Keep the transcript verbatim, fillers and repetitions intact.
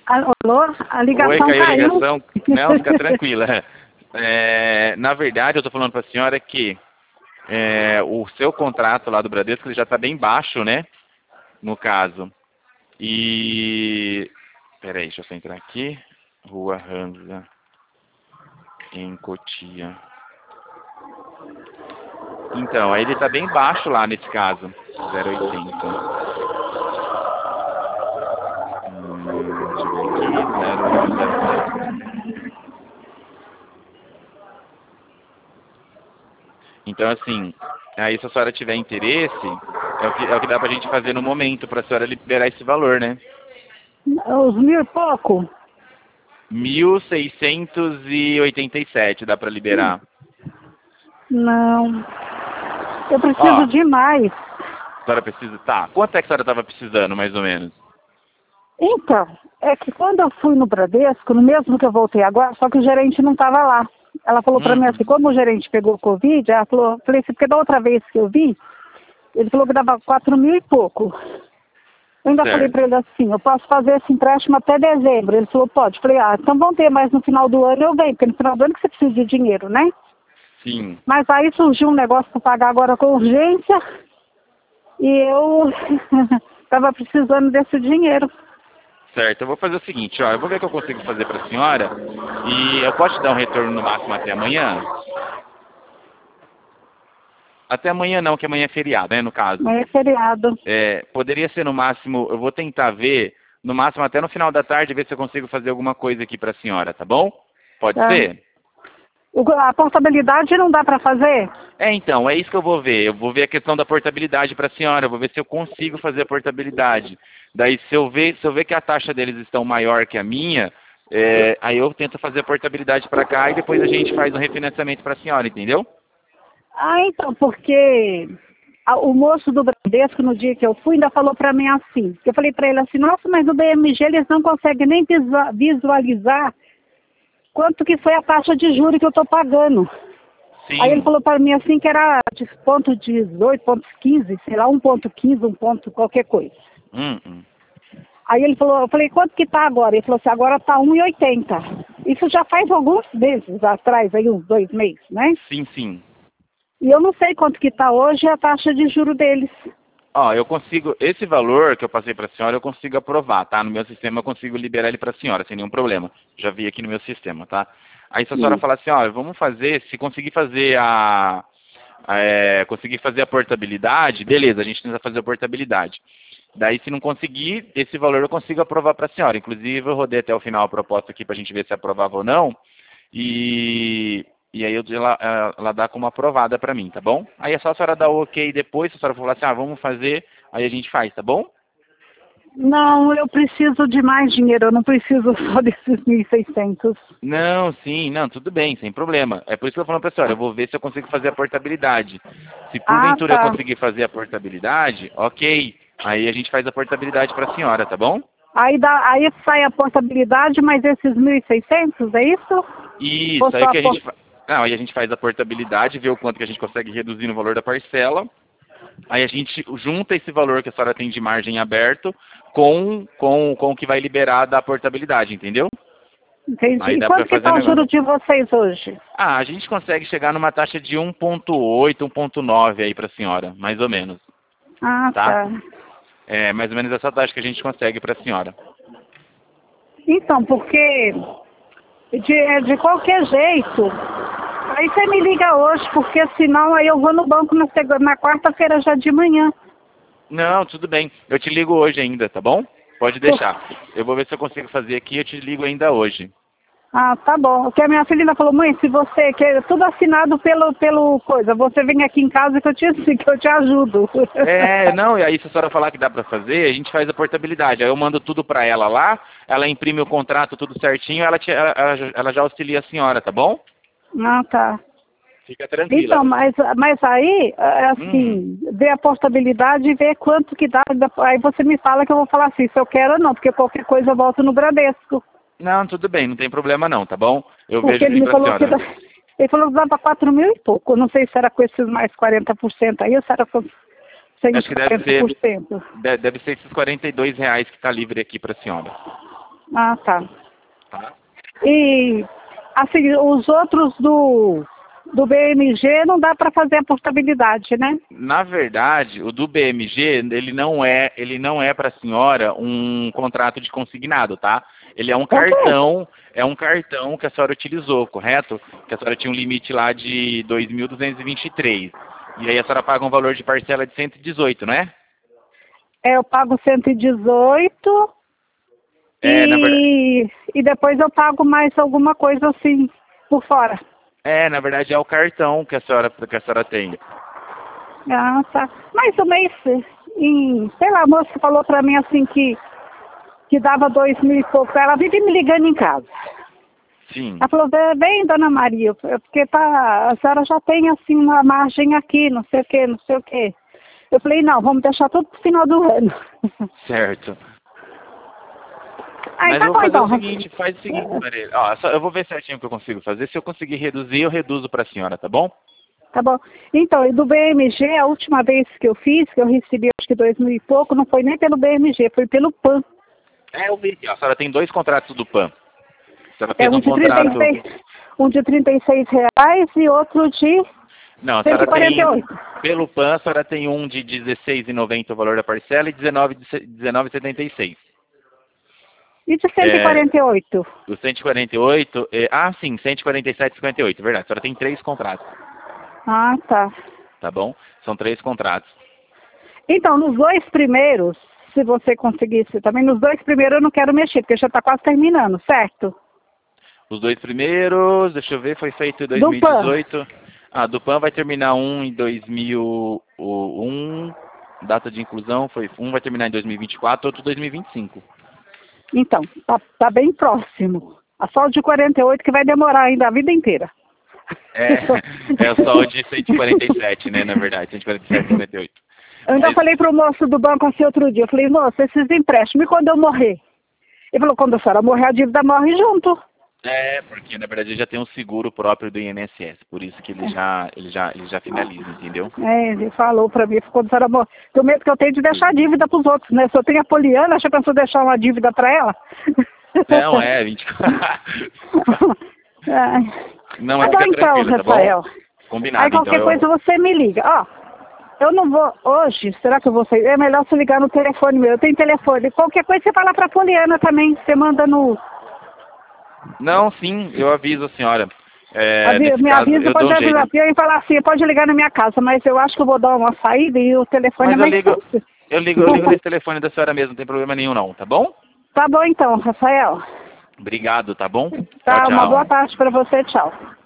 Alô? A ligação Oi, caiu a caiu. ligação. Não, fica tranquila. É, na verdade, eu estou falando para a senhora que é, o seu contrato lá do Bradesco ele já está bem baixo, né? No caso. E... Peraí, deixa eu só entrar aqui. Rua Ranza, em Cotia. Então, aí ele está bem baixo lá nesse caso. zero vírgula oitenta. Hum, deixa eu ver aqui. zero vírgula sete. Então, assim, aí se a senhora tiver interesse, é o que, é o que dá pra gente fazer no momento, pra senhora liberar esse valor, né? Os mil e pouco? mil seiscentos e oitenta e sete dá pra liberar. Não. Eu preciso Ó, de mais. a senhora precisa... Tá, quanto é que a senhora tava precisando, mais ou menos? Então, é que quando eu fui no Bradesco, no mesmo que eu voltei agora, só que o gerente não estava lá. Ela falou pra Hum. mim assim, como o gerente pegou Covid, ela falou, falei assim, porque da outra vez que eu vi, ele falou que dava quatro mil e pouco. Eu ainda Certo. falei pra ele assim, eu posso fazer esse empréstimo até dezembro. Ele falou, pode. Falei, ah, então vão ter mais no final do ano, eu venho, porque no final do ano que você precisa de dinheiro, né? Sim. Mas aí surgiu um negócio para pagar agora com urgência e eu estava precisando desse dinheiro. Certo, eu vou fazer o seguinte, ó, eu vou ver o que eu consigo fazer pra senhora e eu posso te dar um retorno no máximo até amanhã? Até amanhã não, que amanhã é feriado, né, no caso. Mas é feriado. É, poderia ser no máximo, eu vou tentar ver, no máximo até no final da tarde, ver se eu consigo fazer alguma coisa aqui pra senhora, tá bom? Pode Tá. ser? O- A portabilidade não dá para fazer? É, então, é isso que eu vou ver. Eu vou ver a questão da portabilidade pra senhora, eu vou ver se eu consigo fazer a portabilidade. Daí, se eu ver, se eu ver que a taxa deles estão maior que a minha, é, aí eu tento fazer a portabilidade pra cá e depois a gente faz um refinanciamento pra senhora, entendeu? Ah, então, porque a- o moço do Bradesco, no dia que eu fui, ainda falou para mim assim. Eu falei para ele assim, nossa, mas no B M G eles não conseguem nem visua- visualizar quanto que foi a taxa de juros que eu estou pagando. Sim. Aí ele falou para mim assim que era de ponto dezoito, ponto quinze, sei lá, um ponto quinze, um ponto qualquer coisa. Hum, hum. Aí ele falou, eu falei, quanto que tá agora? Ele falou assim, agora tá um e oitenta. Isso já faz alguns meses atrás, aí uns dois meses, né? Sim, sim. E eu não sei quanto que tá hoje a taxa de juro deles. Ó, eu consigo, esse valor que eu passei para a senhora, eu consigo aprovar, tá? No meu sistema eu consigo liberar ele para a senhora, sem nenhum problema. Já vi aqui no meu sistema, tá? Aí se a senhora Hum. falar assim, ó, vamos fazer, se conseguir fazer a, a é, conseguir fazer a portabilidade, beleza, a gente tenta fazer a portabilidade. Daí se não conseguir, esse valor eu consigo aprovar para a senhora. Inclusive eu rodei até o final a proposta aqui para a gente ver se aprovava ou não. E, e aí eu, ela, ela dá como aprovada para mim, tá bom? Aí é só a senhora dar o ok depois, se a senhora falar assim, ah, vamos fazer, aí a gente faz, tá bom? Não, eu preciso de mais dinheiro, eu não preciso só desses mil e seiscentos. Não, sim, não, tudo bem, sem problema. É por isso que eu tô falando pra senhora, eu vou ver se eu consigo fazer a portabilidade. Se Ah, porventura eu tá. conseguir fazer a portabilidade, ok. Aí a gente faz a portabilidade pra senhora, tá bom? Aí, dá, aí sai a portabilidade, mas esses mil e seiscentos, é isso? Isso, Ou aí só que a a gente por- fa... Não, aí a gente faz a portabilidade, vê o quanto que a gente consegue reduzir no valor da parcela. Aí a gente junta esse valor que a senhora tem de margem aberto com, com, com o que vai liberar da portabilidade, entendeu? Entendi. Aí E dá pra quanto que fazer está o o negócio. juro de vocês hoje? Ah, a gente consegue chegar numa taxa de um ponto oito, um ponto nove aí pra senhora, mais ou menos, Ah, tá? tá. É mais ou menos essa taxa que a gente consegue pra senhora. Então, porque de, é, de qualquer jeito, aí você me liga hoje, porque senão aí eu vou no banco na, seg- na quarta-feira já de manhã. Não, tudo bem. Eu te ligo hoje ainda, tá bom? Pode deixar. Eu vou ver se eu consigo fazer aqui, eu te ligo ainda hoje. Ah, tá bom. Porque a minha filha ainda falou, mãe, se você quer tudo assinado pelo, pelo coisa, você vem aqui em casa que eu te, que eu te ajudo. É, não, e aí se a senhora falar que dá pra fazer, a gente faz a portabilidade. Aí eu mando tudo pra ela lá, ela imprime o contrato tudo certinho, ela, te, ela, ela já- ela já auxilia a senhora, tá bom? Ah, tá. Fica tranquila. Então, mas, mas aí, é assim, vê a portabilidade e vê quanto que dá. Aí você me fala que eu vou falar assim, se eu quero ou não, porque qualquer coisa eu volto no Bradesco. Não, tudo bem, não tem problema não, tá bom? Eu Porque vejo ele aqui me pra falou que senhora. dá, ele falou que dava quatro mil e pouco. Eu não sei se era com esses mais quarenta por cento aí ou se era com sem os Acho que deve quarenta por ser, cento. de- deve ser esses quarenta e dois reais que tá livre aqui pra senhora. Ah, tá. Tá? E, assim, os outros do, do B M G não dá para fazer a portabilidade, né? Na verdade, o do B M G, ele não é, ele não é para a senhora um contrato de consignado, tá? Ele é um Por quê? cartão, é um cartão que a senhora utilizou, correto? Que a senhora tinha um limite lá de dois mil duzentos e vinte e três. E aí a senhora paga um valor de parcela de cento e dezoito, não é? É, eu pago cento e dezoito É, na verdade, e, e depois eu pago mais alguma coisa assim por fora. é, na verdade é o cartão que a senhora, que a senhora tem. Ah, tá. Mas o mês, em, sei lá, a moça falou pra mim assim que, que dava dois mil e pouco. Ela vive me ligando em casa. Sim. Ela falou, "Vem, vem, dona Maria, porque tá, a senhora já tem assim uma margem aqui, não sei o que, não sei o que. Eu falei, não, vamos deixar tudo pro final do ano. Certo. Aí Mas tá eu vou bom fazer então. o seguinte, faz o seguinte, Maria. Ó, só- eu vou ver certinho o que eu consigo fazer. Se eu conseguir reduzir, eu reduzo para a senhora, tá bom? Tá bom. Então, e do B M G, a última vez que eu fiz, que eu recebi acho que dois mil e pouco, não foi nem pelo B M G, foi pelo P A N. É, eu vi. A senhora tem dois contratos do P A N. A senhora É fez um um de trinta e contrato... seis, um de trinta e seis reais e outro de Não, a cento senhora e quarenta e tem... oito. Pelo P A N, a senhora tem um de dezesseis reais e noventa centavos o valor da parcela e dezenove reais e setenta e seis centavos. E de cento e É, quarenta e oito. o cento e quarenta e oito... É, ah, sim, cento e quarenta e sete reais e cinquenta e oito, verdade. A senhora tem três contratos, Ah, tá. tá bom? São três contratos. Então, nos dois primeiros, se você conseguisse também, nos dois primeiros eu não quero mexer, porque já está quase terminando, certo? Os dois primeiros, deixa eu ver, foi feito em Do P A N. dois mil e dezoito. Ah, do P A N vai terminar um em dois mil e um, data de inclusão foi um vai terminar em dois mil e vinte e quatro, outro dois mil e vinte e cinco. Então, tá, tá bem próximo. A só de quarenta e oito que vai demorar ainda a vida inteira. É, é só o de cento e quarenta e sete, né, na verdade, cento e quarenta e sete e cinquenta e oito. Eu ainda Mas, falei pro moço do banco assim outro dia, eu falei, moço, esses empréstimos, e quando eu morrer? Ele falou, quando a senhora morrer, a dívida morre junto. é, porque na verdade ele já tem um seguro próprio do I N S S, por isso que ele já, ele já, ele já finaliza, entendeu? É, ele falou pra mim, quando a senhora morrer, tem medo que eu tenho de deixar a dívida pros outros, né? Se eu tenho a Poliana, acha que eu deixar uma dívida pra ela? Não, é, vinte É. Não, mas Tá bom fica então, tranquila, tá bom? Rafael. Combinado, Aí qualquer então. Eu... coisa você me liga. Ó, eu não vou, hoje, será que eu vou sair? É melhor você ligar no telefone meu, eu tenho telefone. Qualquer coisa você fala pra Poliana também, você manda no... Não, sim, eu aviso a senhora. É, Avi, nesse me caso, avisa eu dou quando um eu jeito. avisar e falar assim, pode ligar na minha casa, mas eu acho que eu vou dar uma saída e o telefone é Mas eu mais ligo, fácil. eu ligo, eu ligo nesse telefone da senhora mesmo, não tem problema nenhum não, tá bom? Tá bom então, Rafael. Obrigado, tá bom? Tchau, Tá, uma boa tchau. tarde pra você, tchau.